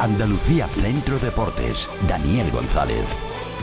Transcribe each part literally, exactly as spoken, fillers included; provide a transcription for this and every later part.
Andalucía Centro Deportes, Daniel González.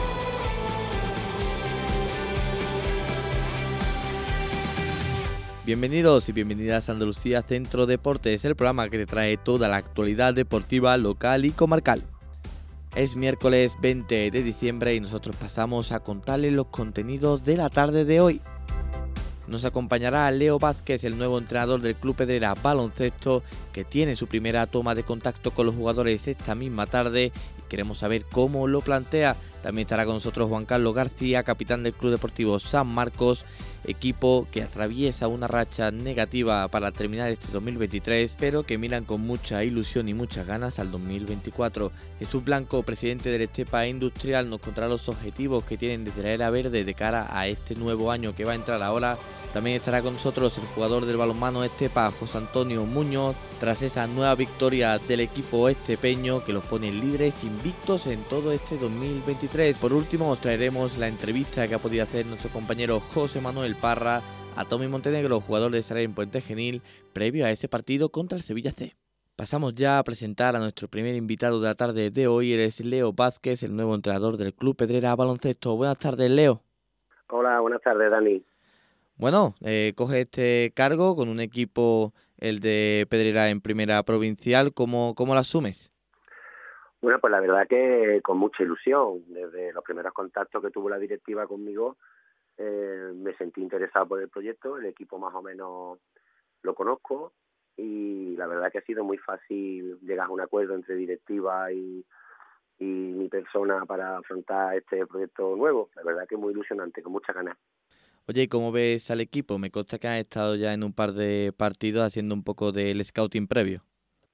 Bienvenidos y bienvenidas a Andalucía Centro Deportes, el programa que te trae toda la actualidad deportiva local y comarcal. Es miércoles veinte de diciembre y nosotros pasamos a contarles los contenidos de la tarde de hoy. Nos acompañará Leo Vázquez, el nuevo entrenador del Club Pedrera Baloncesto, que tiene su primera toma de contacto con los jugadores esta misma tarde y queremos saber cómo lo plantea. También estará con nosotros Juan Carlos García, capitán del Club Deportivo San Marcos, equipo que atraviesa una racha negativa para terminar este dos mil veintitrés, pero que miran con mucha ilusión y muchas ganas al dos mil veinticuatro. Jesús Blanco, presidente del Estepa Industrial, nos contará los objetivos que tienen desde la era verde de cara a este nuevo año que va a entrar ahora. También estará con nosotros el jugador del balonmano Estepa, José Antonio Muñoz, tras esa nueva victoria del equipo estepeño que los pone líderes invictos en todo este dos mil veintitrés. Por último, os traeremos la entrevista que ha podido hacer nuestro compañero José Manuel Parra a Tommy Montenegro, jugador de Sarén Puente Genil, previo a ese partido contra el Sevilla C. Pasamos ya a presentar a nuestro primer invitado de la tarde de hoy. Él es Leo Vázquez, el nuevo entrenador del Club Pedrera Baloncesto. Buenas tardes, Leo. Hola, buenas tardes, Dani. Bueno, eh, coge este cargo con un equipo, el de Pedrera en primera provincial. ¿Cómo, cómo lo asumes? Bueno, pues la verdad que con mucha ilusión. Desde los primeros contactos que tuvo la directiva conmigo, eh, me sentí interesado por el proyecto. El equipo más o menos lo conozco y la verdad que ha sido muy fácil llegar a un acuerdo entre directiva y, y mi persona para afrontar este proyecto nuevo. La verdad que es muy ilusionante, con muchas ganas. Oye, ¿y cómo ves al equipo? Me consta que han estado ya en un par de partidos haciendo un poco del scouting previo.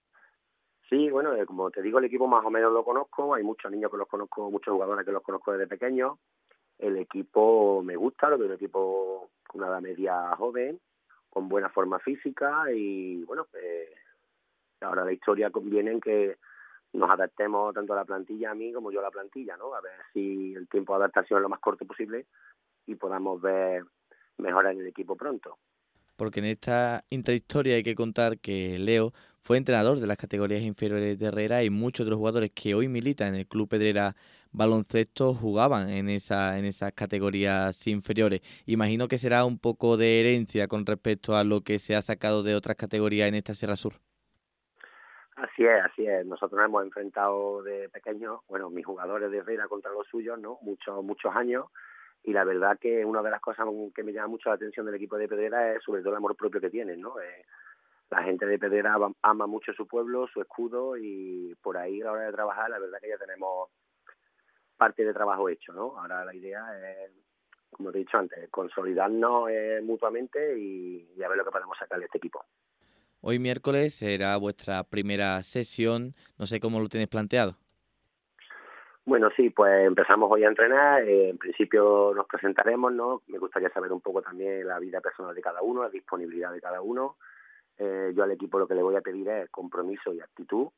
Sí, bueno, eh, como te digo, el equipo más o menos lo conozco. Hay muchos niños que los conozco, muchos jugadores que los conozco desde pequeños. El equipo me gusta, lo veo un equipo con una edad media joven, con buena forma física y, bueno, pues ahora la historia conviene en que nos adaptemos tanto a la plantilla, a mí como yo a la plantilla, ¿no? A ver si el tiempo de adaptación es lo más corto posible y podamos ver mejoras en el equipo pronto. Porque en esta intrahistoria hay que contar que Leo fue entrenador de las categorías inferiores de Herrera y muchos de los jugadores que hoy militan en el Club Pedrera Baloncesto jugaban en esa en esas categorías inferiores. Imagino que será un poco de herencia con respecto a lo que se ha sacado de otras categorías en esta Sierra Sur. Así es, así es. Nosotros nos hemos enfrentado de pequeños, bueno, mis jugadores de Herrera contra los suyos, ¿no? Muchos, muchos años. Y la verdad que una de las cosas que me llama mucho la atención del equipo de Pedrera es sobre todo el amor propio que tienen, ¿no? Eh, la gente de Pedrera ama mucho su pueblo, su escudo y por ahí a la hora de trabajar la verdad que ya tenemos parte de trabajo hecho, ¿no? Ahora la idea es, como te he dicho antes, consolidarnos eh, mutuamente y, y a ver lo que podemos sacar de este equipo. Hoy miércoles será vuestra primera sesión, no sé cómo lo tenéis planteado. Bueno, sí, pues empezamos hoy a entrenar. Eh, en principio nos presentaremos, ¿no? Me gustaría saber un poco también la vida personal de cada uno, la disponibilidad de cada uno. Eh, yo al equipo lo que le voy a pedir es compromiso y actitud.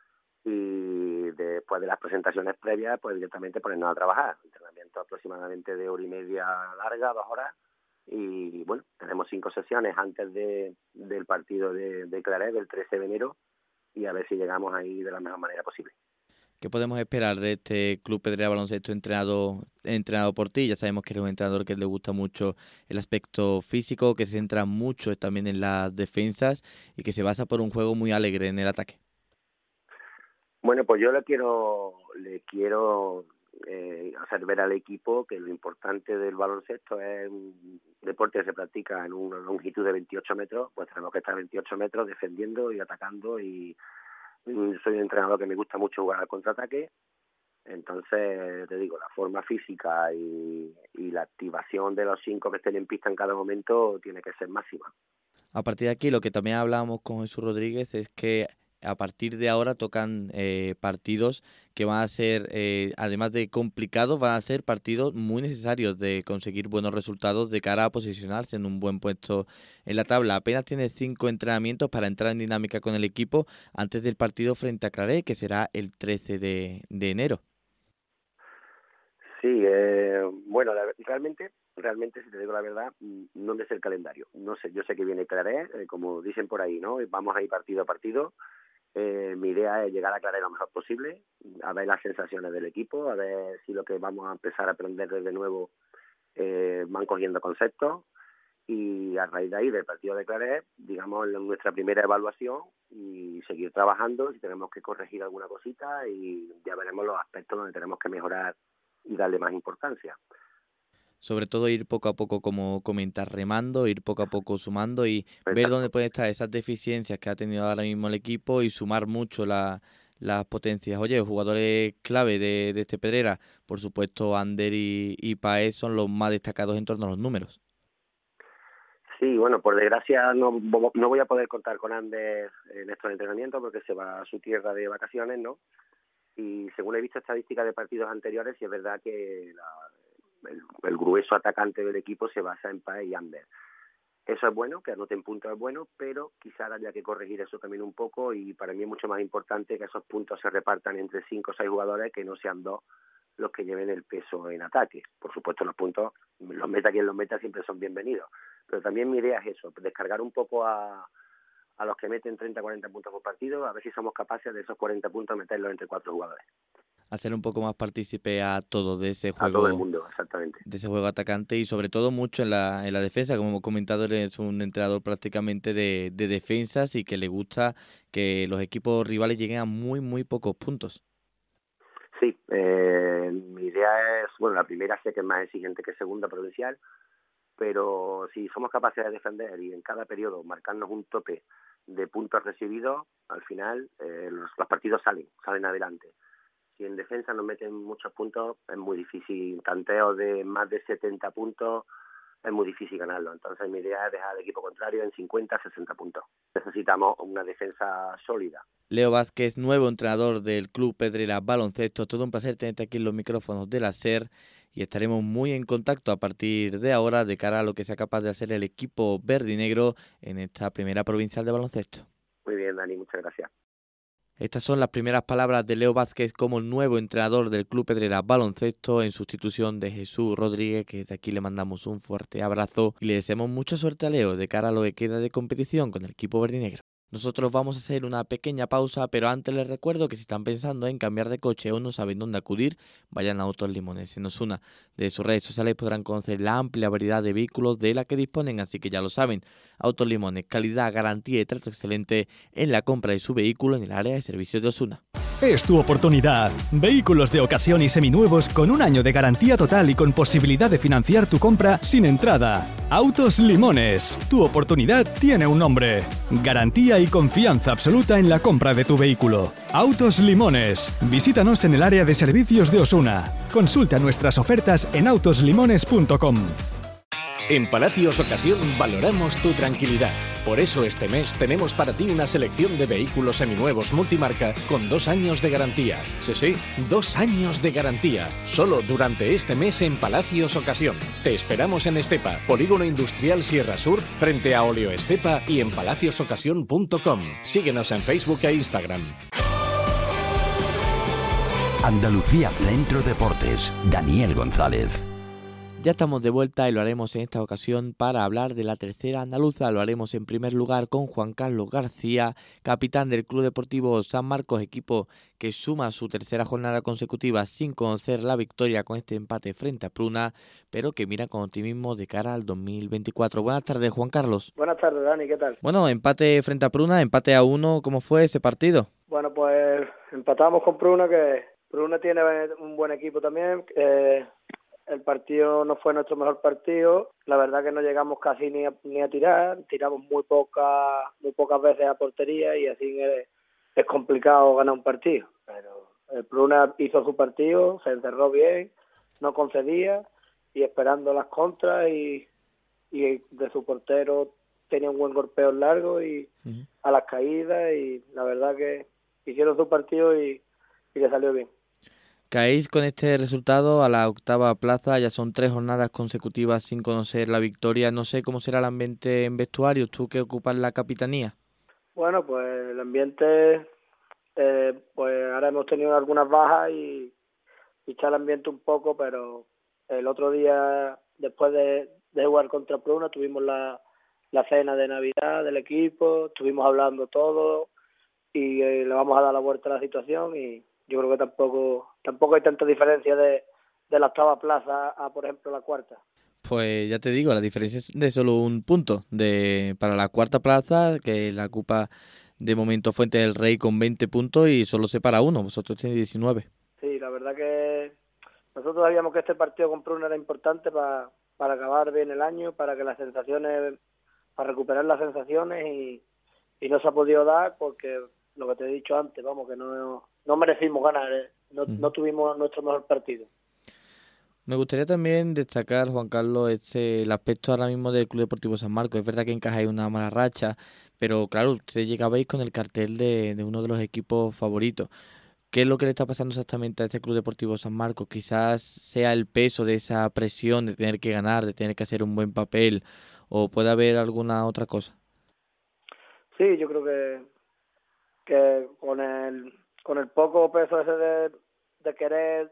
Y después de las presentaciones previas, pues directamente ponernos a trabajar. Entrenamiento aproximadamente de hora y media larga, dos horas. Y bueno, tenemos cinco sesiones antes de, del partido de, de Claret, del trece de enero, y a ver si llegamos ahí de la mejor manera posible. ¿Qué podemos esperar de este Club Pedrera Baloncesto entrenado, entrenado por ti? Ya sabemos que eres un entrenador que le gusta mucho el aspecto físico, que se centra mucho también en las defensas y que se basa por un juego muy alegre en el ataque. Bueno, pues yo le quiero, le quiero eh, hacer ver al equipo que lo importante del baloncesto es un deporte que se practica en una longitud de veintiocho metros, pues tenemos que estar veintiocho metros defendiendo y atacando y soy un entrenador que me gusta mucho jugar al contraataque, entonces te digo, la forma física y, y la activación de los cinco que estén en pista en cada momento tiene que ser máxima. A partir de aquí, lo que también hablábamos con Jesús Rodríguez es que a partir de ahora tocan eh, partidos que van a ser, eh, además de complicados, van a ser partidos muy necesarios de conseguir buenos resultados de cara a posicionarse en un buen puesto en la tabla. Apenas tiene cinco entrenamientos para entrar en dinámica con el equipo antes del partido frente a Claret, que será el trece de enero. Sí, eh, bueno, la, realmente, realmente, si te digo la verdad, no me sé el calendario. No sé, yo sé que viene Claret, eh, como dicen por ahí, ¿no? Vamos a ir partido a partido. Eh, mi idea es llegar a Claret lo mejor posible, a ver las sensaciones del equipo, a ver si lo que vamos a empezar a aprender desde nuevo eh, van cogiendo conceptos, y a raíz de ahí, del partido de Claret, digamos, nuestra primera evaluación y seguir trabajando. Si tenemos que corregir alguna cosita, y ya veremos los aspectos donde tenemos que mejorar y darle más importancia. Sobre todo ir poco a poco, como comentas, remando, ir poco a poco sumando y Exacto. ver dónde pueden estar esas deficiencias que ha tenido ahora mismo el equipo y sumar mucho la, las potencias. Oye, jugadores clave de, de este Pedrera, por supuesto, Ander y, y Paez son los más destacados en torno a los números. Sí, bueno, por desgracia no, no voy a poder contar con Ander en estos entrenamientos porque se va a su tierra de vacaciones, ¿no? Y según he visto estadísticas de partidos anteriores, sí es verdad que la, el, el grueso atacante del equipo se basa en Paez y Ander. Eso es bueno, que anoten puntos es bueno, pero quizás haya que corregir eso también un poco, y para mí es mucho más importante que esos puntos se repartan entre cinco o seis jugadores, que no sean dos los que lleven el peso en ataque. Por supuesto, los puntos, los meta quien los meta, siempre son bienvenidos, pero también mi idea es eso, descargar un poco a, a los que meten treinta a cuarenta puntos por partido, a ver si somos capaces de esos cuarenta puntos meterlos entre cuatro jugadores. Hacer un poco más partícipe a todos de ese juego. A todo el mundo, exactamente. De ese juego atacante, y sobre todo mucho en la, en la defensa. Como hemos comentado, es un entrenador prácticamente de, de defensas y que le gusta que los equipos rivales lleguen a muy, muy pocos puntos. Sí, eh, mi idea es, bueno, la primera sé que es más exigente que segunda provincial, pero si somos capaces de defender y en cada periodo marcarnos un tope de puntos recibidos, al final eh, los, los partidos salen, salen adelante. Si en defensa nos meten muchos puntos, es muy difícil. Tanteos de más de setenta puntos, es muy difícil ganarlo. Entonces mi idea es dejar al equipo contrario en cincuenta a sesenta puntos. Necesitamos una defensa sólida. Leo Vázquez, nuevo entrenador del Club Pedrera Baloncesto. Todo un placer tenerte aquí en los micrófonos de la SER, y estaremos muy en contacto a partir de ahora de cara a lo que sea capaz de hacer el equipo verde y negro en esta primera provincial de baloncesto. Muy bien, Dani, muchas gracias. Estas son las primeras palabras de Leo Vázquez como el nuevo entrenador del Club Pedrera Baloncesto en sustitución de Jesús Rodríguez, que desde aquí le mandamos un fuerte abrazo y le deseamos mucha suerte a Leo de cara a lo que queda de competición con el equipo verde y negro. Nosotros vamos a hacer una pequeña pausa, pero antes les recuerdo que si están pensando en cambiar de coche o no saben dónde acudir, vayan a Autos Limones. En Osuna, de sus redes sociales podrán conocer la amplia variedad de vehículos de la que disponen, así que ya lo saben. Autos Limones, calidad, garantía y trato excelente en la compra de su vehículo en el área de servicios de Osuna. Es tu oportunidad. Vehículos de ocasión y seminuevos con un año de garantía total y con posibilidad de financiar tu compra sin entrada. Autos Limones. Tu oportunidad tiene un nombre. Garantía y confianza absoluta en la compra de tu vehículo. Autos Limones. Visítanos en el área de servicios de Osuna. Consulta nuestras ofertas en autos limones punto com. En Palacios Ocasión valoramos tu tranquilidad. Por eso este mes tenemos para ti una selección de vehículos seminuevos multimarca con dos años de garantía. Sí, sí, dos años de garantía. Solo durante este mes en Palacios Ocasión. Te esperamos en Estepa, Polígono Industrial Sierra Sur, frente a Oleo Estepa, y en palacios ocasión punto com. Síguenos en Facebook e Instagram. Andalucía Centro Deportes, Daniel González. Ya estamos de vuelta y lo haremos en esta ocasión para hablar de la tercera andaluza. Lo haremos en primer lugar con Juan Carlos García, capitán del Club Deportivo San Marcos, equipo que suma su tercera jornada consecutiva sin conocer la victoria con este empate frente a Pruna, pero que mira con optimismo de cara al dos mil veinticuatro. Buenas tardes, Juan Carlos. Buenas tardes, Dani, ¿qué tal? Bueno, empate frente a Pruna, empate a uno, ¿cómo fue ese partido? Bueno, pues empatamos con Pruna, que Pruna tiene un buen equipo también. Eh, el partido no fue nuestro mejor partido, la verdad que no llegamos casi ni a, ni a tirar, tiramos muy poca, muy pocas veces a portería, y así es, es complicado ganar un partido. Pero el Pruna hizo su partido, se encerró bien, no concedía, y esperando las contras, y, y de su portero tenía un buen golpeo largo y uh-huh. a las caídas, y la verdad que hicieron su partido y, y le salió bien. Caéis con este resultado a la octava plaza, ya son tres jornadas consecutivas sin conocer la victoria. No sé cómo será el ambiente en vestuarios, tú que ocupas la capitanía. Bueno, pues el ambiente, eh, pues ahora hemos tenido algunas bajas y, y está el ambiente un poco, pero el otro día, después de, de jugar contra Pruna, tuvimos la, la cena de Navidad del equipo, estuvimos hablando todo, y eh, le vamos a dar la vuelta a la situación, y yo creo que tampoco tampoco hay tanta diferencia de, de la octava plaza a, por ejemplo, la cuarta. Pues ya te digo, la diferencia es de solo un punto de para la cuarta plaza, que la ocupa de momento Fuente del Rey con veinte puntos y solo se para uno, vosotros tenéis diecinueve. Sí, la verdad que nosotros sabíamos que este partido con Pruna era importante para, para acabar bien el año, para que las sensaciones, para recuperar las sensaciones, y, y no se ha podido dar porque lo que te he dicho antes, vamos, que no, no merecimos ganar, ¿eh? no, uh-huh. no tuvimos nuestro mejor partido. Me gustaría también destacar, Juan Carlos, este, el aspecto ahora mismo del Club Deportivo San Marcos. Es verdad que encajáis una mala racha, pero claro, ustedes llegabais con el cartel de, de uno de los equipos favoritos. ¿Qué es lo que le está pasando exactamente a este Club Deportivo San Marcos? Quizás sea el peso de esa presión de tener que ganar, de tener que hacer un buen papel, o puede haber alguna otra cosa. Sí, yo creo que, que con el con el poco peso ese de, de querer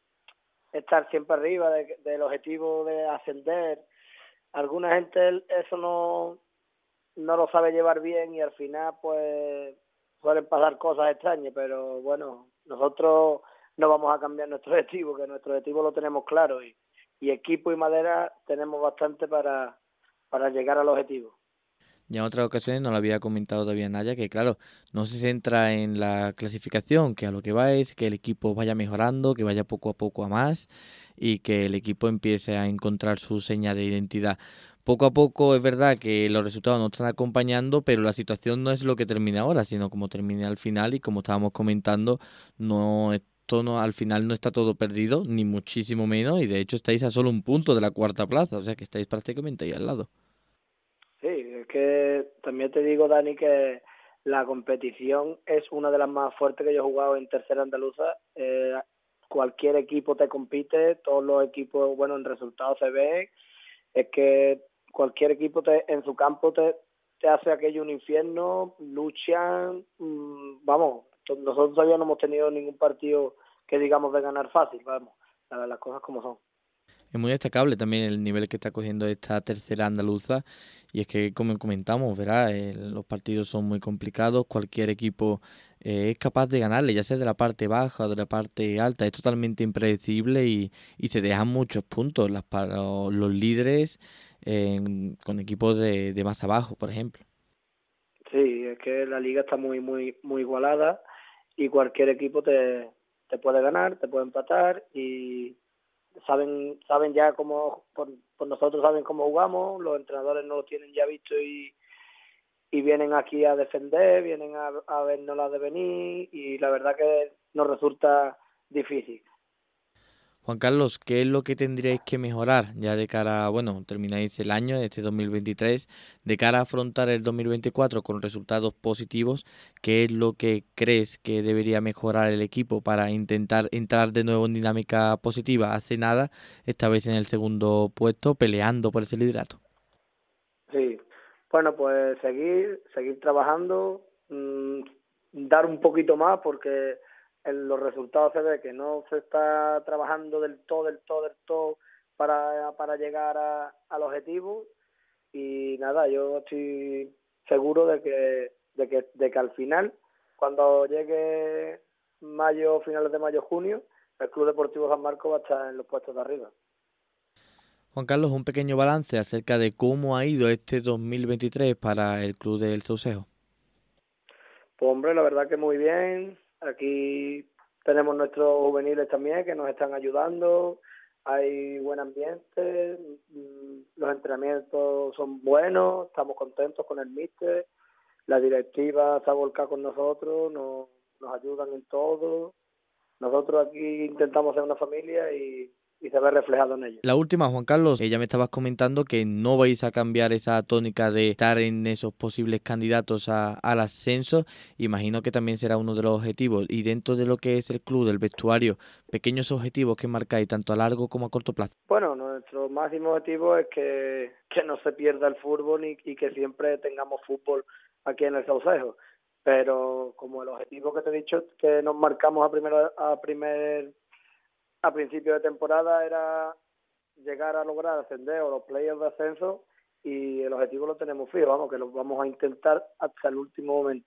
estar siempre arriba, de, del objetivo de ascender, alguna gente eso no, no lo sabe llevar bien, y al final pues suelen pasar cosas extrañas, pero bueno, nosotros no vamos a cambiar nuestro objetivo, que nuestro objetivo lo tenemos claro, y, y equipo y madera tenemos bastante para, para llegar al objetivo. Ya en otras ocasiones nos lo había comentado todavía Naya, que claro, no se centra en la clasificación, que a lo que va es que el equipo vaya mejorando, que vaya poco a poco a más y que el equipo empiece a encontrar su seña de identidad. Poco a poco es verdad que los resultados nos están acompañando, pero la situación no es lo que termina ahora, sino como termina al final, y como estábamos comentando, no esto no, al final no está todo perdido, ni muchísimo menos, y de hecho estáis a solo un punto de la cuarta plaza, o sea que estáis prácticamente ahí al lado. Sí, es que también te digo, Dani, que la competición es una de las más fuertes que yo he jugado en tercera andaluza. Eh, cualquier equipo te compite, todos los equipos, bueno, en resultados se ven. Es que cualquier equipo te, en su campo te, te hace aquello un infierno, luchan, mmm, vamos, nosotros todavía no hemos tenido ningún partido que digamos de ganar fácil, vamos, las, las cosas como son. Es muy destacable también el nivel que está cogiendo esta tercera andaluza, y es que, como comentamos, verá, eh, los partidos son muy complicados, cualquier equipo eh, es capaz de ganarle, ya sea de la parte baja o de la parte alta, es totalmente impredecible, y, y se dejan muchos puntos las, para los líderes eh, con equipos de, de más abajo, por ejemplo. Sí, es que la liga está muy muy muy igualada, y cualquier equipo te, te puede ganar, te puede empatar, y saben saben ya cómo, por, por nosotros saben cómo jugamos, los entrenadores no lo tienen ya visto, y, y vienen aquí a defender, vienen a, a vernos la de venir, y la verdad que nos resulta difícil. Juan Carlos, ¿qué es lo que tendríais que mejorar ya de cara a, bueno, termináis el año, este dos mil veintitrés, de cara a afrontar el dos mil veinticuatro con resultados positivos? ¿Qué es lo que crees que debería mejorar el equipo para intentar entrar de nuevo en dinámica positiva? Hace nada, esta vez en el segundo puesto, peleando por ese liderato. Sí, bueno, pues seguir, seguir trabajando, mmm, dar un poquito más, porque en los resultados se ve que no se está trabajando del todo, del todo, del todo para, para llegar a, al objetivo, y nada, yo estoy seguro de que, de que, de que al final, cuando llegue mayo, finales de mayo, junio, el Club Deportivo San Marcos va a estar en los puestos de arriba. Juan Carlos, un pequeño balance acerca de cómo ha ido este dos mil veintitrés para el Club del Saucejo. Pues hombre, la verdad que muy bien. Aquí tenemos nuestros juveniles también que nos están ayudando. Hay buen ambiente, los entrenamientos son buenos, estamos contentos con el míster. La directiva está volcada con nosotros, nos, nos ayudan en todo. Nosotros aquí intentamos ser una familia, y, y se ve reflejado en ello. La última, Juan Carlos, ya me estabas comentando que no vais a cambiar esa tónica de estar en esos posibles candidatos a, al ascenso. Imagino que también será uno de los objetivos. Y dentro de lo que es el club, del vestuario, pequeños objetivos que marcáis tanto a largo como a corto plazo. Bueno, nuestro máximo objetivo es que, que no se pierda el fútbol, y, y que siempre tengamos fútbol aquí en el Saucejo. Pero como el objetivo que te he dicho que nos marcamos a primero a primer a principio de temporada era llegar a lograr ascender o los playoffs de ascenso, y el objetivo lo tenemos fijo, vamos, que lo vamos a intentar hasta el último momento.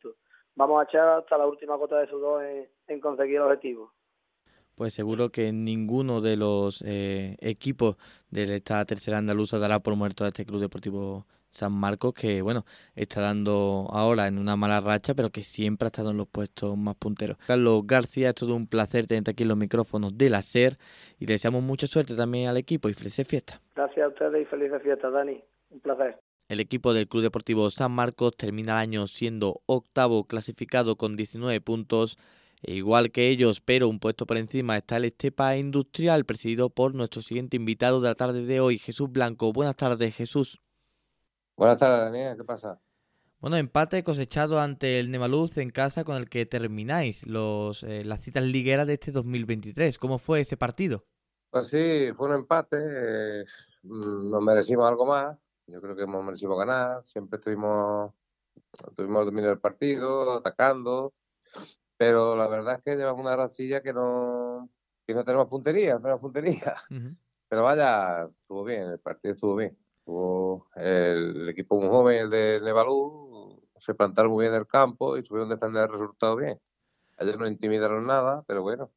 vamos a echar hasta la última gota de sudor en, en conseguir el objetivo. Pues seguro que ninguno de los eh, equipos de esta tercera andaluza dará por muerto a este Club Deportivo San Marcos, que bueno, está dando ahora en una mala racha, pero que siempre ha estado en los puestos más punteros. Carlos García, es todo un placer tenerte aquí en los micrófonos de la SER y le deseamos mucha suerte también al equipo y felices fiestas. Gracias a ustedes y felices fiestas, Dani. Un placer. El equipo del Club Deportivo San Marcos termina el año siendo octavo clasificado con diecinueve puntos. E igual que ellos, pero un puesto por encima, está el Estepa Industrial, presidido por nuestro siguiente invitado de la tarde de hoy, Jesús Blanco. Buenas tardes, Jesús. Buenas tardes, Daniel. ¿Qué pasa? Bueno, empate cosechado ante el Nemaluz en casa con el que termináis los eh, las citas ligueras de este dos mil veintitrés. ¿Cómo fue ese partido? Pues sí, fue un empate. Eh, nos merecimos algo más. Yo creo que hemos merecido ganar. Siempre estuvimos, tuvimos el dominio del partido, atacando. Pero la verdad es que llevamos una rachilla que no, que no tenemos puntería, no tenemos puntería. Uh-huh. Pero vaya, estuvo bien, el partido estuvo bien. Estuvo el, el equipo muy joven, el de Nevalú, se plantaron muy bien en el campo y supieron defender el resultado bien. Ellos no intimidaron nada, pero bueno,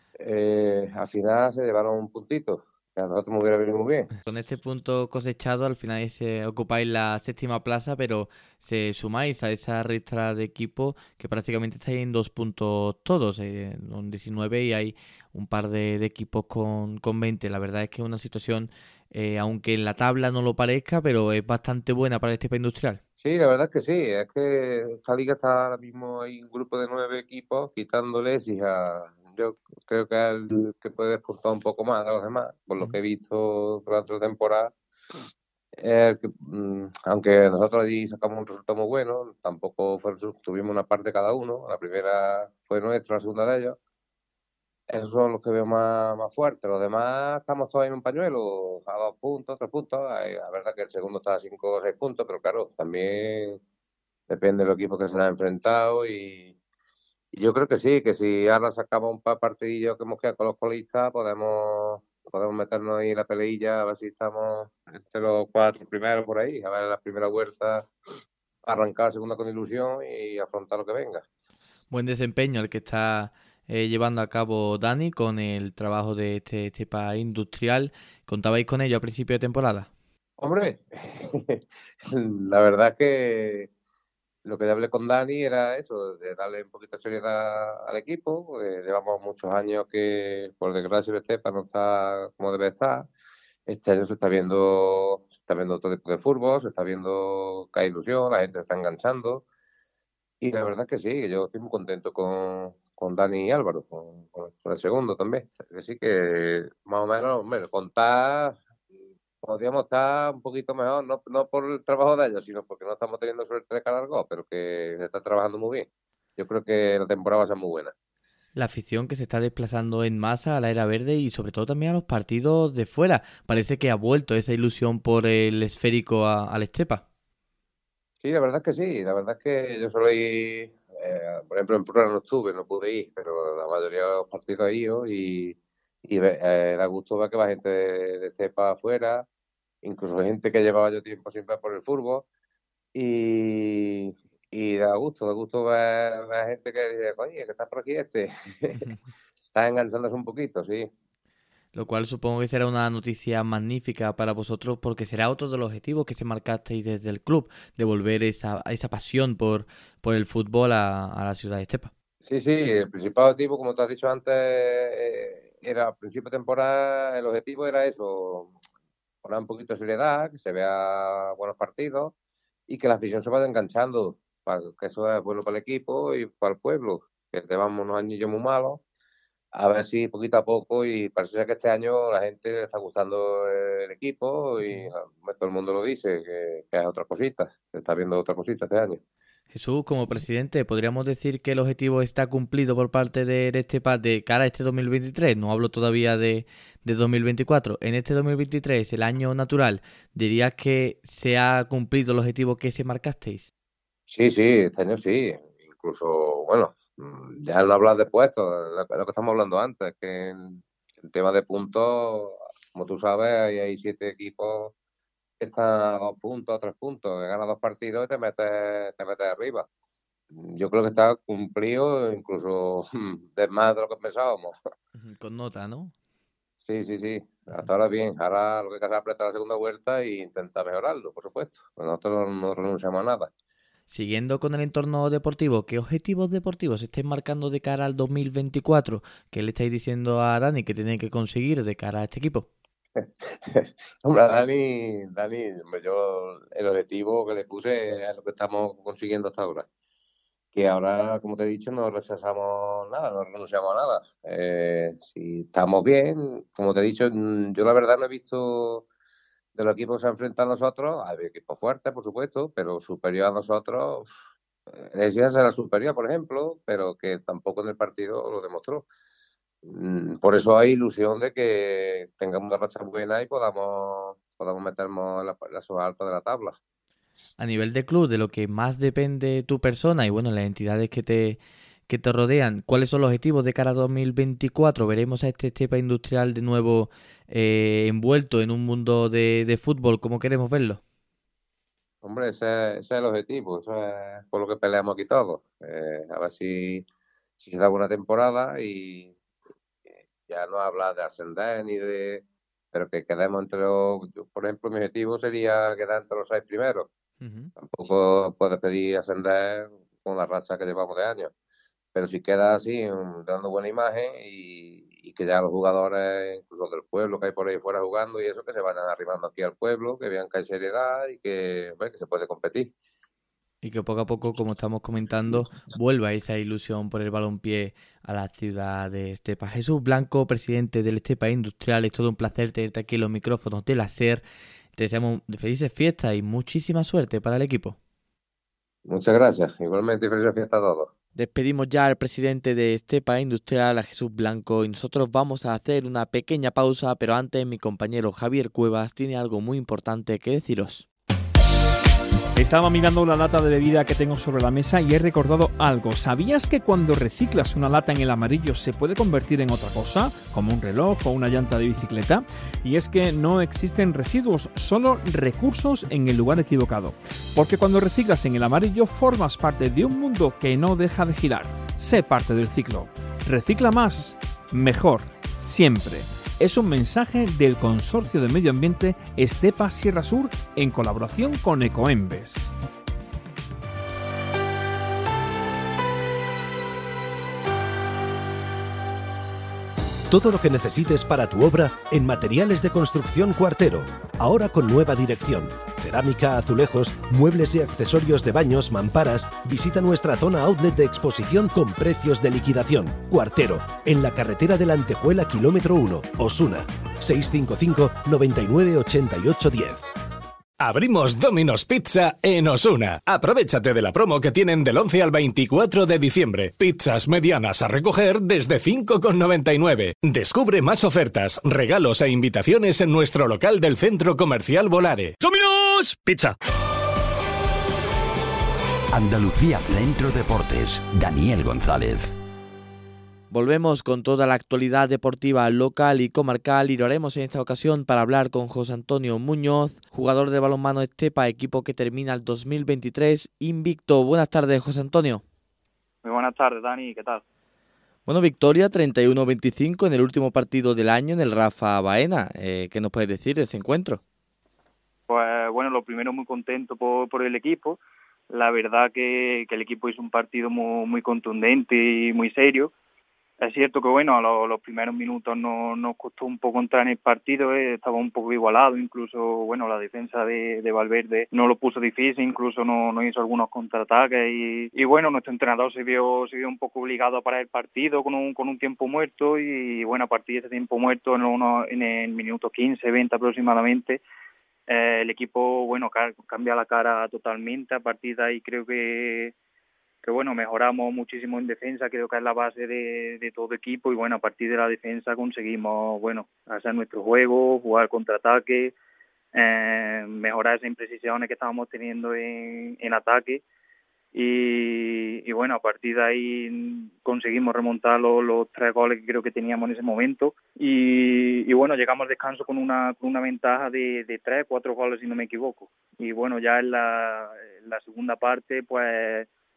eh, al final se llevaron un puntito. Que a nosotros nos hubiera venido muy bien. Con este punto cosechado, al final se ocupáis la séptima plaza, pero se sumáis a esa ristra de equipo que prácticamente estáis en dos puntos todos, eh, con diecinueve y hay un par de, de equipos con, con veinte. La verdad es que es una situación, eh, aunque en la tabla no lo parezca, pero es bastante buena para el Estepa Industrial. Sí, la verdad es que sí. Es que esta liga está ahora mismo, hay un grupo de nueve equipos, quitándoles y a... Yo creo que es el que puede despuntar un poco más a los demás, por lo que he visto durante la temporada. Eh, que, mmm, aunque nosotros allí sacamos un resultado muy bueno, tampoco fue, tuvimos una parte cada uno. La primera fue nuestra, la segunda de ellos. Esos son los que veo más, más fuertes. Los demás estamos todos en un pañuelo, a dos puntos, tres puntos. La verdad que el segundo está a cinco o seis puntos, pero claro, también depende del equipo que se ha enfrentado y yo creo que sí, que si ahora sacamos un par de partidillos que hemos quedado con los colistas, podemos, podemos meternos ahí en la peleilla, a ver si estamos entre los cuatro primeros por ahí, a ver la primera vuelta, arrancar la segunda con ilusión y afrontar lo que venga. Buen desempeño el que está eh, llevando a cabo Dani con el trabajo de este Estepa Industrial. ¿Contabais con ello a principio de temporada? Hombre, la verdad es que lo que hablé con Dani era eso, de darle un poquito de seriedad al equipo, porque llevamos muchos años que, por desgracia, el Estepa no está como debe estar. Este año se está viendo, se está viendo otro tipo de fútbol, se está viendo que hay ilusión, la gente se está enganchando. Y la verdad es que sí, que yo estoy muy contento con, con Dani y Álvaro, con, con el segundo también. Que sí que más o menos, hombre, contar... Podríamos estar un poquito mejor, no, no por el trabajo de ellos, sino porque no estamos teniendo suerte de cara al gol, pero que se está trabajando muy bien. Yo creo que la temporada va a ser muy buena. La afición que se está desplazando en masa a la era verde y sobre todo también a los partidos de fuera. Parece que ha vuelto esa ilusión por el esférico a, al Estepa. Sí, la verdad es que sí. La verdad es que yo solo ir, eh, por ejemplo, en Prora no estuve, no pude ir, pero la mayoría de los partidos he ido y, y eh, da gusto ver que va gente de, de Estepa afuera, incluso gente que llevaba yo tiempo siempre por el fútbol y, y da gusto, da gusto ver a gente que dice, oye, que está por aquí este. Está enganchándose un poquito, sí. Lo cual supongo que será una noticia magnífica para vosotros porque será otro de los objetivos que se marcasteis desde el club, devolver esa, esa pasión por, por el fútbol a, a la ciudad de Estepa. Sí, sí, el principal objetivo, como te has dicho antes, era al principio de temporada, el objetivo era eso, poner un poquito de seriedad, que se vea buenos partidos y que la afición se vaya enganchando, para que eso es bueno para el equipo y para el pueblo, que llevamos unos años muy malos, a ver si poquito a poco, y parece que este año la gente le está gustando el equipo y todo el mundo lo dice, que, que es otra cosita, se está viendo otra cosita este año. Jesús, como presidente, ¿podríamos decir que el objetivo está cumplido por parte de Estepa de cara a este dos mil veintitrés? No hablo todavía de, de dos mil veinticuatro. En este dos mil veintitrés, el año natural, ¿dirías que se ha cumplido el objetivo que se marcasteis? Sí, sí, este año sí. Incluso, bueno, ya no hablar de puestos, lo que estamos hablando antes, que en el tema de puntos, como tú sabes, hay, hay siete equipos que están a dos puntos, a tres puntos, que ganas dos partidos y te metes, te metes arriba. yo creo que está cumplido, incluso de más de lo que pensábamos. Con nota, ¿no? Sí, sí, sí. Hasta ahora bien. Ahora lo que hay que hacer es apretar la segunda vuelta e intentar mejorarlo, por supuesto. Pues nosotros no, no renunciamos a nada. Siguiendo con el entorno deportivo, ¿qué objetivos deportivos estáis marcando de cara al dos mil veinticuatro? ¿Qué le estáis diciendo a Dani que tiene que conseguir de cara a este equipo? Hombre, Dani, Dani, yo el objetivo que le puse es lo que estamos consiguiendo hasta ahora. Que ahora, como te he dicho, no rechazamos nada, no renunciamos a nada. Eh, si estamos bien, como te he dicho, yo la verdad no he visto de los equipos que se han enfrentado a nosotros, hay equipos fuertes, por supuesto, pero superior a nosotros, Lesia será superior, por ejemplo, pero que tampoco en el partido lo demostró. Por eso hay ilusión de que tengamos una racha buena y podamos, podamos meternos en la, la zona alta de la tabla. A nivel de club, de lo que más depende tu persona y bueno, las entidades que te, que te rodean, ¿cuáles son los objetivos de cara a dos mil veinticuatro? ¿Veremos a este Estepa Industrial de nuevo eh, envuelto en un mundo de, de fútbol como queremos verlo? Hombre, ese, ese es el objetivo, eso es por lo que peleamos aquí todos. Eh, a ver si, si se da buena temporada y ya no habla de ascender ni de... pero que quedemos entre los... yo, por ejemplo, mi objetivo sería quedar entre los seis primeros. Uh-huh. Tampoco puedes pedir ascender con la racha que llevamos de años. Pero si queda así, dando buena imagen y, y que ya los jugadores, incluso del pueblo que hay por ahí fuera jugando y eso, que se vayan arribando aquí al pueblo, que vean que hay seriedad y que, bueno, que se puede competir. Y que poco a poco, como estamos comentando, vuelva esa ilusión por el balompié a la ciudad de Estepa. Jesús Blanco, presidente del Estepa Industrial, es todo un placer tenerte aquí en los micrófonos de la SER. Te deseamos felices fiestas y muchísima suerte para el equipo. Muchas gracias, igualmente felices fiestas a todos. Despedimos ya al presidente de Estepa Industrial, a Jesús Blanco, y nosotros vamos a hacer una pequeña pausa, pero antes mi compañero Javier Cuevas tiene algo muy importante que deciros. Estaba mirando la lata de bebida que tengo sobre la mesa y he recordado algo. ¿Sabías que cuando reciclas una lata en el amarillo se puede convertir en otra cosa? Como un reloj o una llanta de bicicleta. Y es que no existen residuos, solo recursos en el lugar equivocado. Porque cuando reciclas en el amarillo formas parte de un mundo que no deja de girar. Sé parte del ciclo. Recicla más, mejor, siempre. Es un mensaje del Consorcio de Medio Ambiente Estepa Sierra Sur en colaboración con Ecoembes. Todo lo que necesites para tu obra en Materiales de Construcción Cuartero. Ahora con nueva dirección. Cerámica, azulejos, muebles y accesorios de baños, mamparas. Visita nuestra zona outlet de exposición con precios de liquidación. Cuartero, en la carretera de la Antejuela, kilómetro uno, Osuna. seis cinco cinco, noventa y nueve, ochenta y ocho, diez. Abrimos Domino's Pizza en Osuna. Aprovechate de la promo que tienen del once al veinticuatro de diciembre. Pizzas medianas a recoger desde cinco con noventa y nueve. Descubre más ofertas, regalos e invitaciones en nuestro local del Centro Comercial Volare. ¡Domino's Pizza! Andalucía Centro Deportes. Daniel González. Volvemos con toda la actualidad deportiva local y comarcal y lo haremos en esta ocasión para hablar con José Antonio Muñoz, jugador de balonmano Estepa, equipo que termina el dos mil veintitrés invicto. Buenas tardes, José Antonio. Muy buenas tardes, Dani, ¿qué tal? Bueno, victoria treinta y uno veinticinco en el último partido del año en el Rafa Baena. Eh, ¿Qué nos puedes decir de ese encuentro? Pues bueno, lo primero, muy contento por, por el equipo. La verdad que, que el equipo hizo un partido muy, muy contundente y muy serio. Es cierto que bueno, a los, los primeros minutos no, nos costó un poco entrar en el partido, eh, estaba un poco igualado, incluso bueno, la defensa de, de Valverde no lo puso difícil, incluso no, no hizo algunos contraataques y, y bueno, nuestro entrenador se vio se vio un poco obligado a parar el partido con un con un tiempo muerto y bueno, a partir de ese tiempo muerto en, uno, en el minuto quince, veinte aproximadamente, eh, el equipo bueno cambia la cara totalmente. A partir de ahí creo que que bueno, mejoramos muchísimo en defensa, creo que es la base de, de todo equipo y bueno, a partir de la defensa conseguimos, bueno, hacer nuestro juego, jugar contraataque, eh, mejorar esas imprecisiones que estábamos teniendo en, en ataque y, y bueno, a partir de ahí conseguimos remontar los, los tres goles que creo que teníamos en ese momento y, y bueno, llegamos al descanso con una, con una ventaja de, de tres, cuatro goles si no me equivoco y bueno, ya en la, en la segunda parte pues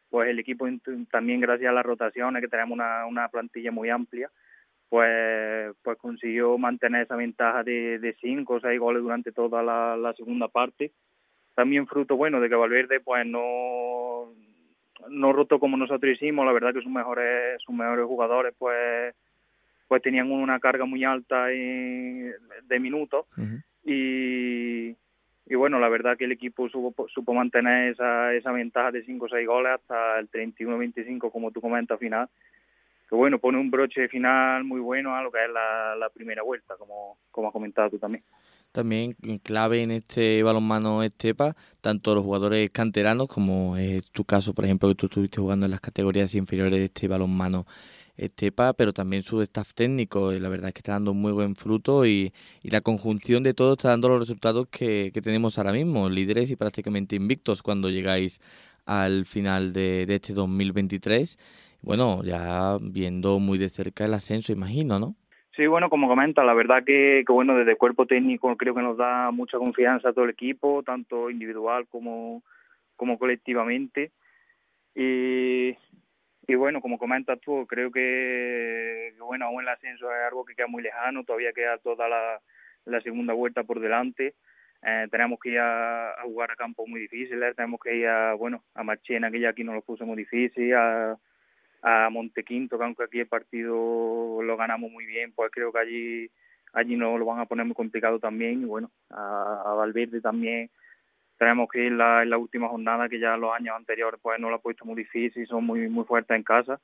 pues el equipo también, gracias a las rotaciones, que tenemos una, una plantilla muy amplia, pues pues consiguió mantener esa ventaja de, de cinco o seis goles durante toda la, la segunda parte. También fruto, bueno, de que Valverde pues no no rotó como nosotros hicimos. La verdad que sus mejores sus mejores jugadores pues pues tenían una carga muy alta en, de minutos. Uh-huh. y y bueno, la verdad que el equipo supo, supo mantener esa esa ventaja de cinco o seis goles hasta el treinta y uno veinticinco, como tú comentas, final, que bueno, pone un broche final muy bueno a lo que es la, la primera vuelta, como como has comentado tú también. También clave en este balonmano Estepa, tanto los jugadores canteranos, como es tu caso, por ejemplo, que tú estuviste jugando en las categorías inferiores de este balonmano Estepa, pero también su staff técnico, y la verdad es que está dando muy buen fruto, y, y la conjunción de todo está dando los resultados que, que tenemos ahora mismo, líderes y prácticamente invictos cuando llegáis al final de, de este dos mil veintitrés. Bueno, ya viendo muy de cerca el ascenso, imagino, ¿no? Sí, bueno, como comenta, la verdad que, que bueno, desde el cuerpo técnico creo que nos da mucha confianza a todo el equipo, tanto individual como, como colectivamente. Y, y bueno, como comentas tú, creo que, que bueno, aún el ascenso es algo que queda muy lejano, todavía queda toda la, la segunda vuelta por delante. Eh, tenemos que ir a, a jugar a campos muy difíciles, tenemos que ir a, bueno, a Marchena, que ya aquí nos lo puso muy difícil, a a Montequinto, que aunque aquí el partido lo ganamos muy bien, pues creo que allí allí nos lo van a poner muy complicado también. Y bueno, a, a Valverde también tenemos que ir la, en la última jornada, que ya los años anteriores pues no lo ha puesto muy difícil, son muy muy fuertes en casa.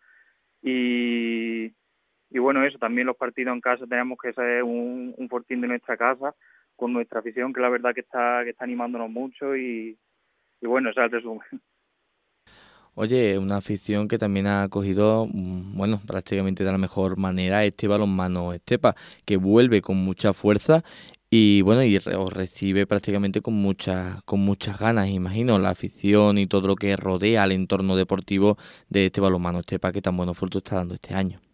Y, y bueno, eso, también los partidos en casa tenemos que ser un, un fortín de nuestra casa, con nuestra afición, que la verdad que está que está animándonos mucho. Y, y bueno, ese es el resumen. Oye, una afición que también ha acogido, bueno, prácticamente de la mejor manera este balonmano Estepa, que vuelve con mucha fuerza y bueno, y os recibe prácticamente con muchas con muchas ganas, imagino, la afición y todo lo que rodea al entorno deportivo de este balonmano Estepa, que tan buenos frutos está dando este año.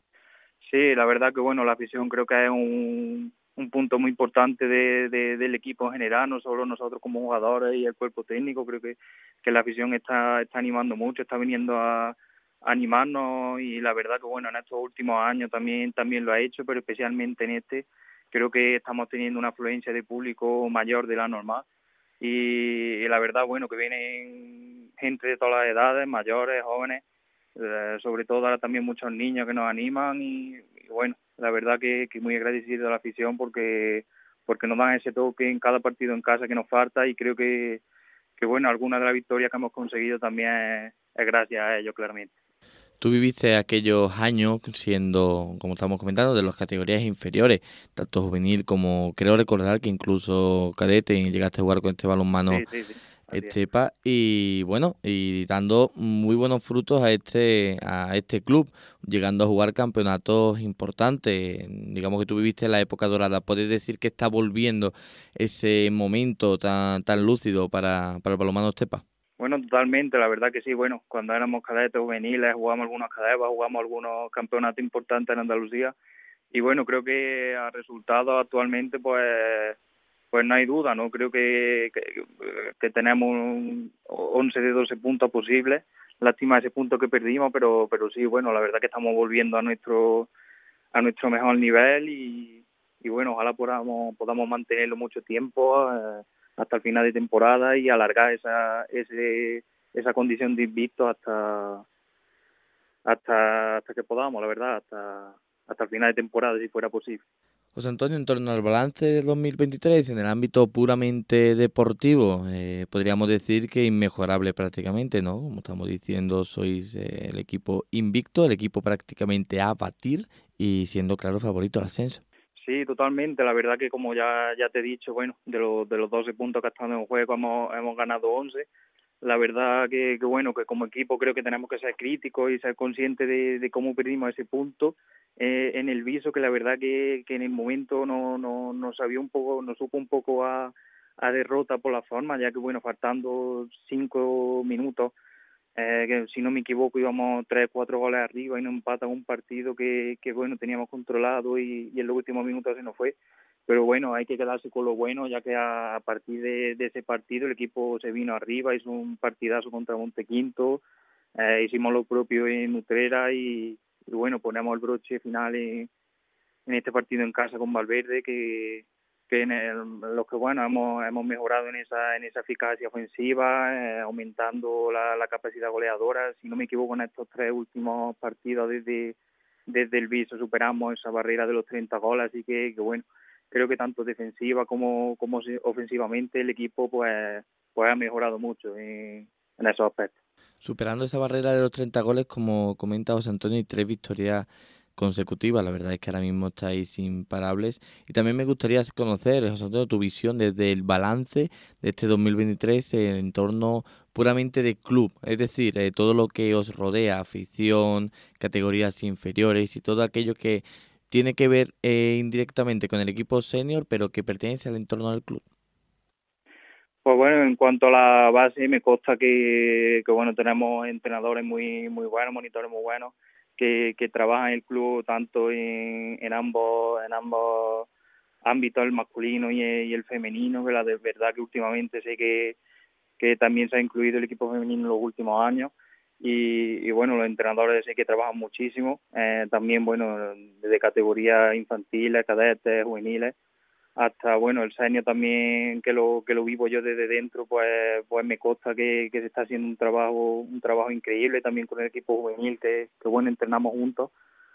Sí, la verdad que bueno, la afición creo que es un, un punto muy importante de, de, del equipo en general, no solo nosotros como jugadores y el cuerpo técnico. Creo que, que la afición está, está animando mucho, está viniendo a, a animarnos, y la verdad que bueno, en estos últimos años también, también lo ha hecho, pero especialmente en este, creo que estamos teniendo una afluencia de público mayor de la normal, y, y la verdad, bueno, que vienen gente de todas las edades, mayores, jóvenes, Eh, sobre todo ahora también muchos niños que nos animan. Y, y bueno, la verdad que, que muy agradecido a la afición porque porque nos dan ese toque en cada partido en casa que nos falta, y creo que, que bueno, alguna de las victorias que hemos conseguido también es, es gracias a ellos, claramente. Tú viviste aquellos años siendo, como estamos comentando, de las categorías inferiores, tanto juvenil como creo recordar que incluso cadete, y llegaste a jugar con este balonmano sí, sí, sí. Estepa, y bueno, y dando muy buenos frutos a este a este club, llegando a jugar campeonatos importantes. Digamos que tú viviste la época dorada. ¿Puedes decir que está volviendo ese momento tan tan lúcido para, para el balonmano Estepa? Bueno, totalmente, la verdad que sí. Bueno, cuando éramos cadetes juveniles jugamos algunas cadepas, jugamos algunos campeonatos importantes en Andalucía, y bueno, creo que a resultados actualmente pues pues no hay duda, ¿no? Creo que, que, que tenemos once de doce puntos posibles. Lástima ese punto que perdimos, pero pero sí, bueno, la verdad que estamos volviendo a nuestro a nuestro mejor nivel, y, y bueno, ojalá podamos podamos mantenerlo mucho tiempo, eh, hasta el final de temporada, y alargar esa ese esa condición de invicto hasta hasta hasta que podamos, la verdad, hasta hasta el final de temporada, si fuera posible. José Antonio, en torno al balance de dos mil veintitrés, en el ámbito puramente deportivo, eh, podríamos decir que inmejorable prácticamente, ¿no? Como estamos diciendo, sois eh, el equipo invicto, el equipo prácticamente a batir, y siendo claro favorito al ascenso. Sí, totalmente. La verdad que, como ya ya te he dicho, bueno, de los de los doce puntos que están en juego hemos hemos ganado once. La verdad que, que bueno, que como equipo creo que tenemos que ser críticos y ser conscientes de, de cómo perdimos ese punto eh, en el Viso, que la verdad que, que en el momento no no nos sabía un poco, nos supo un poco a, a derrota por la forma, ya que bueno, faltando cinco minutos, eh, que si no me equivoco íbamos tres, cuatro goles arriba y nos empatan un partido que, que bueno, teníamos controlado, y, y en los últimos minutos se nos fue. Pero bueno, hay que quedarse con lo bueno, ya que a, a partir de, de ese partido el equipo se vino arriba, hizo un partidazo contra Montequinto, eh, hicimos lo propio en Utrera y, y bueno, ponemos el broche final en, en este partido en casa con Valverde, que, que en el, los que bueno hemos hemos mejorado en esa en esa eficacia ofensiva, eh, aumentando la, la capacidad goleadora. Si no me equivoco, en estos tres últimos partidos desde desde el Viso superamos esa barrera de los treinta goles, así que, que bueno, creo que tanto defensiva como como ofensivamente el equipo pues pues ha mejorado mucho en, en esos aspectos. Superando esa barrera de los treinta goles, como comenta José Antonio, y tres victorias consecutivas. La verdad es que ahora mismo estáis imparables. Y también me gustaría conocer, José Antonio, tu visión desde el balance de este dos mil veintitrés en torno puramente de club. Es decir, eh, todo lo que os rodea, afición, categorías inferiores y todo aquello que tiene que ver eh, indirectamente con el equipo senior, pero que pertenece al entorno del club. Pues bueno, en cuanto a la base, me consta que, que bueno, tenemos entrenadores muy muy buenos, monitores muy buenos, que, que trabajan en el club tanto en, en ambos en ambos ámbitos, el masculino y el, y el femenino, que la de verdad que últimamente sé que, que también se ha incluido el equipo femenino en los últimos años. Y, y bueno, los entrenadores sé que trabajan muchísimo, eh, también bueno, desde categorías infantiles, cadetes, juveniles, hasta bueno el senior también, que lo que lo vivo yo desde dentro, pues pues me consta que, que se está haciendo un trabajo un trabajo increíble también con el equipo juvenil, que, que bueno, entrenamos juntos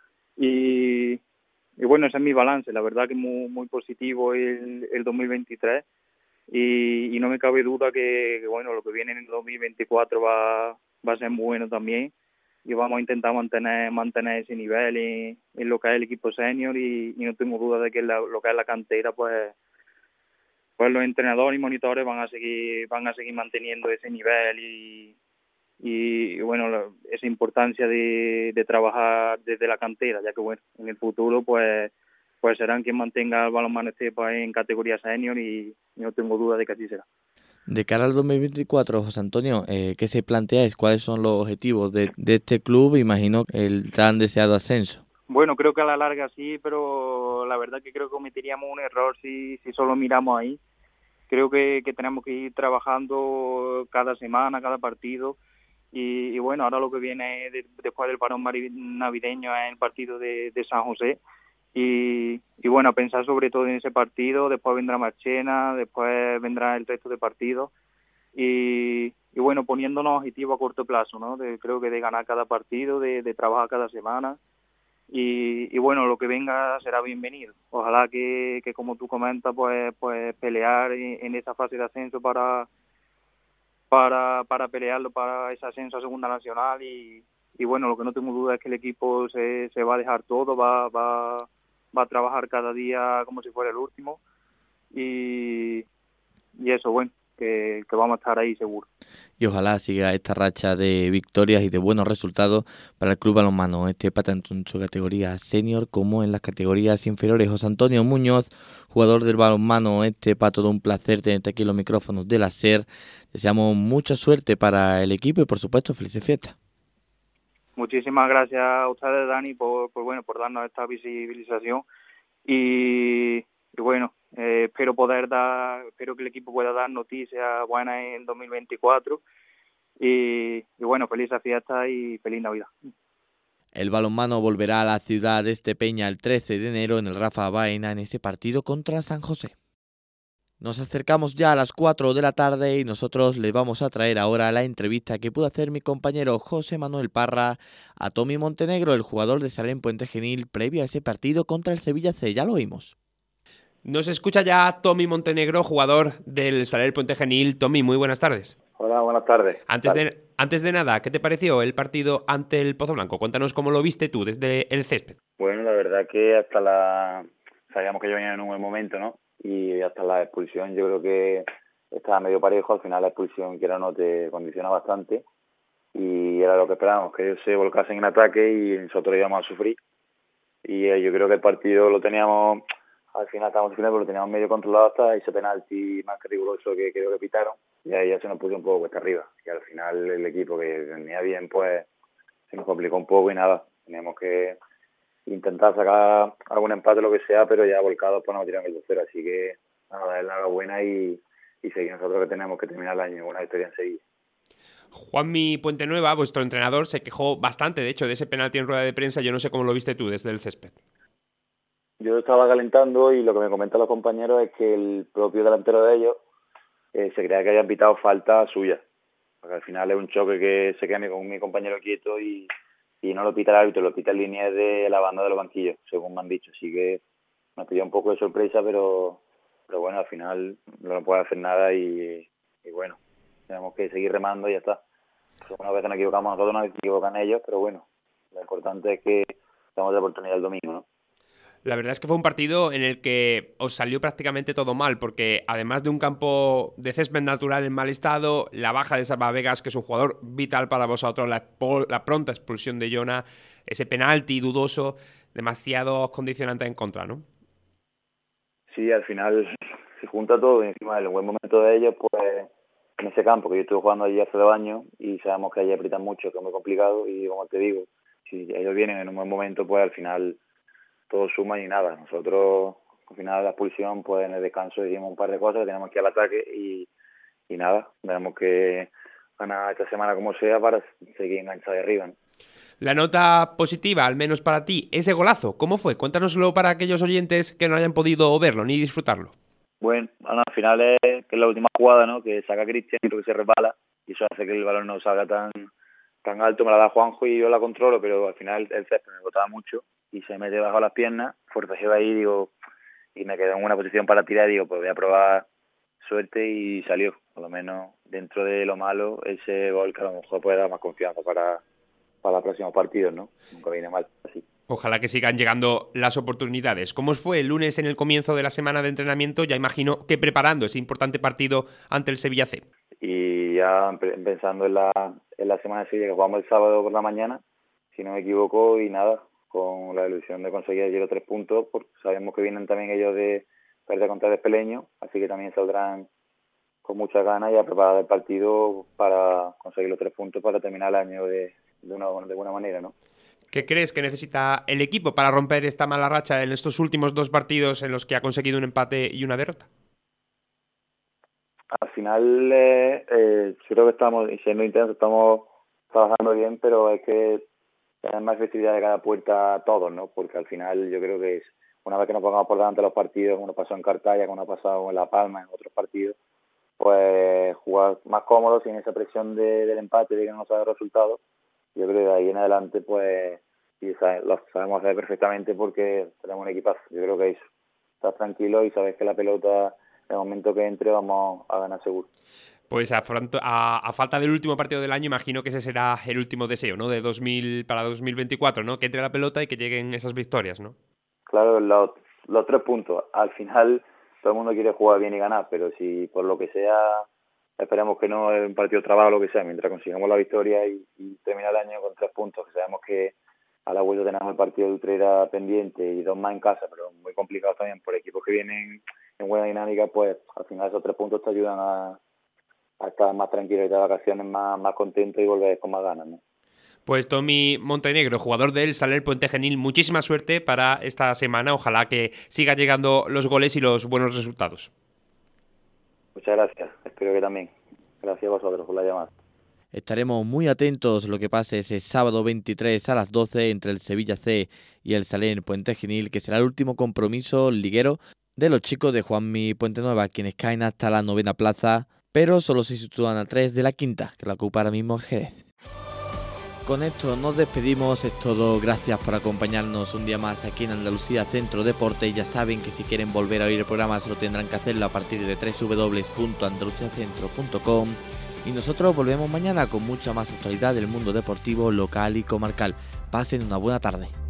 y, y bueno, ese es mi balance. La verdad que muy muy positivo el, el dos mil veintitrés y, y no me cabe duda que, que bueno, lo que viene en el dos mil veinticuatro va va a ser muy bueno también, y vamos a intentar mantener mantener ese nivel en, en lo que es el equipo senior y, y no tengo duda de que la, lo que es la cantera, pues pues los entrenadores y monitores van a seguir van a seguir manteniendo ese nivel y, y, y bueno, la, esa importancia de, de trabajar desde la cantera, ya que bueno, en el futuro pues pues serán quien mantenga el balonmano Estepa en categoría senior y, y no tengo duda de que así será. De cara al dos mil veinticuatro, José Antonio, eh, ¿qué se planteáis? ¿Cuáles son los objetivos de, de este club? Imagino el tan deseado ascenso. Bueno, creo que a la larga sí, pero la verdad que creo que cometeríamos un error si, si solo miramos ahí. Creo que, que tenemos que ir trabajando cada semana, cada partido. Y, y bueno, ahora lo que viene de, después del parón navideño es el partido de, de San José. Y, y bueno, a pensar sobre todo en ese partido. Después vendrá Marchena, después vendrá el resto de partidos. Y, y bueno, poniéndonos objetivos a corto plazo, ¿no? De, creo que de ganar cada partido, de, de trabajar cada semana. Y, y bueno, lo que venga será bienvenido. Ojalá que, que como tú comentas, pues pues pelear en, en esa fase de ascenso para para para pelearlo para ese ascenso a Segunda Nacional. Y, y bueno, lo que no tengo duda es que el equipo se, se va a dejar todo, va va va a trabajar cada día como si fuera el último y, y eso, bueno, que, que vamos a estar ahí seguro. Y ojalá siga esta racha de victorias y de buenos resultados para el Club Balonmano Estepa, tanto en su categoría senior como en las categorías inferiores. José Antonio Muñoz, jugador del Balonmano Estepa, todo un placer tenerte aquí en los micrófonos de la SER. Deseamos mucha suerte para el equipo y por supuesto felices fiestas. Muchísimas gracias a ustedes, Dani, por, por bueno por darnos esta visibilización y, y bueno, eh, espero poder dar, espero que el equipo pueda dar noticias buenas en dos mil veinticuatro y, y bueno, felices fiestas y feliz Navidad. El balonmano volverá a la ciudad de Estepeña el trece de enero en el Rafa Baena en ese partido contra San José. Nos acercamos ya a las cuatro de la tarde y nosotros les vamos a traer ahora la entrevista que pudo hacer mi compañero José Manuel Parra a Tommy Montenegro, el jugador de Salem Puente Genil, previo a ese partido contra el Sevilla C. Ya lo oímos. Nos escucha ya Tommy Montenegro, jugador del Salem Puente Genil. Tommy, muy buenas tardes. Hola, buenas tardes. Antes de, antes de nada, ¿qué te pareció el partido ante el Pozo Blanco? Cuéntanos cómo lo viste tú desde el césped. Bueno, la verdad que hasta la... sabíamos que yo venía en un buen momento, ¿no? Y hasta la expulsión yo creo que estaba medio parejo. Al final la expulsión, quiera o no, te condiciona bastante y era lo que esperábamos, que ellos se volcasen en ataque y nosotros íbamos a sufrir. Y eh, yo creo que el partido lo teníamos, al final estábamos sufriendo, pero lo teníamos medio controlado hasta ese penalti más que riguroso que creo que pitaron, y ahí ya se nos puso un poco cuesta arriba. Y al final el equipo que venía bien, pues se nos complicó un poco y nada, teníamos que intentar sacar algún empate, lo que sea, pero ya volcados pues nos tiran el dos cero, así que nada, es la buena y, y seguir nosotros que tenemos que terminar el año con una victoria enseguida. Juanmi Puentenueva, vuestro entrenador, se quejó bastante, de hecho, de ese penalti en rueda de prensa. Yo no sé cómo lo viste tú desde el césped. Yo estaba calentando y lo que me comentan los compañeros es que el propio delantero de ellos eh, se creía que habían pitado falta suya. Porque al final es un choque que se queda con mi compañero quieto y, y no lo pita el árbitro, lo pita el línea de la banda de los banquillos, según me han dicho. Así que nos pilló un poco de sorpresa, pero, pero bueno, al final no puede hacer nada y, y bueno, tenemos que seguir remando y ya está. Pues una vez que nos equivocamos nosotros, nos equivocan ellos, pero bueno, lo importante es que estamos de oportunidad el domingo, ¿no? La verdad es que fue un partido en el que os salió prácticamente todo mal, porque además de un campo de césped natural en mal estado, la baja de Salva Vegas, que es un jugador vital para vosotros, la, la pronta expulsión de Jona, ese penalti dudoso, demasiados condicionantes en contra, ¿no? Sí, al final se junta todo y encima del buen momento de ellos, pues en ese campo que yo estuve jugando allí hace dos años y sabemos que allí aprietan mucho, que es muy complicado y como te digo, si ellos vienen en un buen momento, pues al final todo suma y nada. Nosotros, al final de la expulsión, pues en el descanso decimos un par de cosas, que tenemos que ir al ataque y, y nada, tenemos que ganar esta semana como sea para seguir enganchados de arriba, ¿no? La nota positiva, al menos para ti, ese golazo, ¿cómo fue? Cuéntanoslo para aquellos oyentes que no hayan podido verlo ni disfrutarlo. Bueno, al final es que es la última jugada, ¿no? Que saca Cristian y creo que se resbala y eso hace que el balón no salga tan tan alto, me la da Juanjo y yo la controlo, pero al final el césped me botaba mucho y se mete bajo las piernas, forcejeo ahí, digo, y me quedé en una posición para tirar, digo, pues voy a probar suerte y salió, por lo menos dentro de lo malo, ese gol que a lo mejor puede dar más confianza para, para los próximos partidos, ¿no? Nunca viene mal así. Ojalá que sigan llegando las oportunidades. ¿Cómo os fue el lunes en el comienzo de la semana de entrenamiento? Ya imagino que preparando ese importante partido ante el Sevilla C. Y ya pensando en la, en la semana de Sevilla, que jugamos el sábado por la mañana, si no me equivoco, y nada, con la ilusión de conseguir allí los tres puntos, porque sabemos que vienen también ellos de perder contra el Espeleño, así que también saldrán con muchas ganas y a preparar el partido para conseguir los tres puntos para terminar el año de, de, una, de buena manera, ¿no? ¿Qué crees que necesita el equipo para romper esta mala racha en estos últimos dos partidos en los que ha conseguido un empate y una derrota? Al final, eh, eh, creo que estamos, y siendo intensos, estamos trabajando bien, pero hay que tener más efectividad de cada puerta a todos, ¿no? Porque al final yo creo que es una vez que nos pongamos por delante de los partidos, como nos pasó en Cartaya, como nos ha pasado en La Palma, en otros partidos, pues jugar más cómodos sin esa presión de, del empate, de que no nos haga resultados. Yo creo que de ahí en adelante, pues, y sabe, lo sabemos hacer perfectamente porque tenemos un equipazo. Yo creo que eso. Estás tranquilo y sabes que la pelota, en el momento que entre, vamos a ganar seguro. Pues a, a, a falta del último partido del año, imagino que ese será el último deseo, ¿no? De dos mil para dos mil veinticuatro, ¿no? Que entre la pelota y que lleguen esas victorias, ¿no? Claro, los, los tres puntos. Al final, todo el mundo quiere jugar bien y ganar, pero si por lo que sea, esperemos que no es un partido trabado o lo que sea, mientras consigamos la victoria y, y terminar el año con tres puntos, que sabemos que a la vuelta tenemos el partido de Utrera pendiente y dos más en casa, pero muy complicados también por equipos que vienen en buena dinámica, pues al final esos tres puntos te ayudan a, a estar más tranquilo y de vacaciones más, más contento y volver con más ganas, ¿no? Pues Tommy Montenegro, jugador del Saler Puente Genil, muchísima suerte para esta semana. Ojalá que sigan llegando los goles y los buenos resultados. Muchas gracias, espero que también. Gracias a vosotros por la llamada. Estaremos muy atentos a lo que pase ese sábado veintitrés a las doce entre el Sevilla C y el Saler Puente Genil, que será el último compromiso liguero de los chicos de Juanmi Puentenueva, quienes caen hasta la novena plaza, pero solo se sitúan a tres de la quinta, que la ocupa ahora mismo el Jerez. Con esto nos despedimos, es todo, gracias por acompañarnos un día más aquí en Andalucía Centro Deporte. Ya saben que si quieren volver a oír el programa solo tendrán que hacerlo a partir de doble u doble u doble u punto andaluciacentro punto com y nosotros volvemos mañana con mucha más actualidad del mundo deportivo local y comarcal. Pasen una buena tarde.